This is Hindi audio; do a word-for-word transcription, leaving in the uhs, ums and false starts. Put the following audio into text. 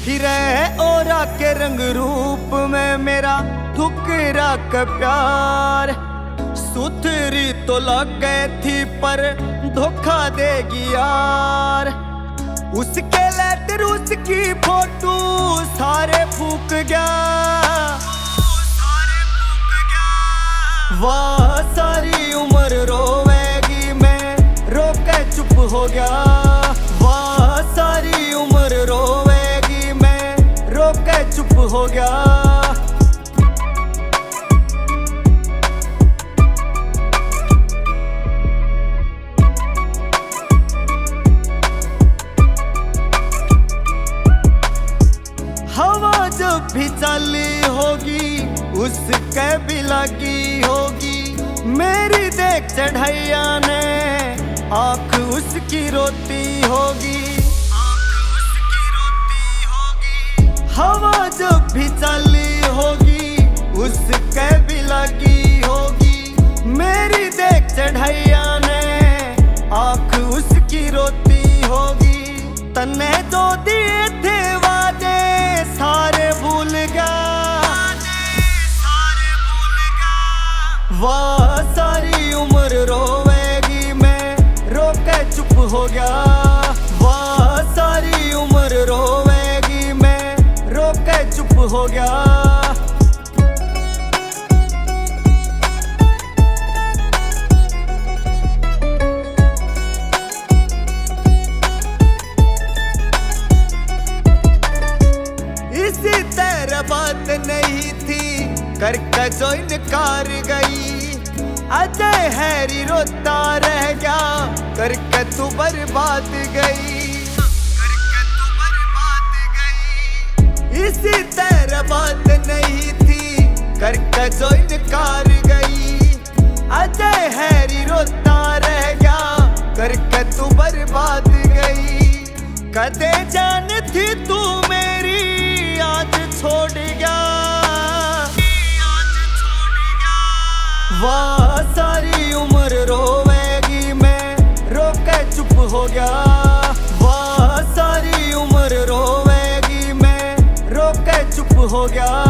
फिरे ओरा के रंग रूप में मेरा ठुकरा के प्यार। सुथरी तो लग गए थी पर धोखा देगी यार। उसके लेटर उसकी फोटो सारे फूक गया। वाह सारी उम्र रोवेगी मैं रो के चुप हो गया। वाह सारी उम्र रोवेगी मैं रो के चुप हो गया। हवा जब भी चली होगी उसके भी लगी होगी। मेरी देख चढ़ैया ने आँख उसकी रोती होगी। हवा जब भी चली होगी उसके भी लगी होगी। मेरी देख चढ़ैया ने आँख उसकी रोती होगी। तन्ने जो दिए थे वादे सारे भूल गया। वाह सारी उम्र रोवेगी मैं रो के चुप हो गया। वाह सारी उम्र रोवेगी मैं रो के चुप हो गया। इसी तरह बात नहीं थी करके जो इनकार गई। अजय हैरी रोता रह गया करके तू बर्बाद गई। इसी तरह बात नहीं थी करके जो इनकार गई। अजय हैरी रोता रह गया करके तू बर्बाद गई। कदे जान थी तू मेरी आज छोड़ गया। वाह सारी उम्र रोवेगी मैं रो के चुप हो गया। वाह सारी उम्र रोवेगी मैं रो के चुप हो गया।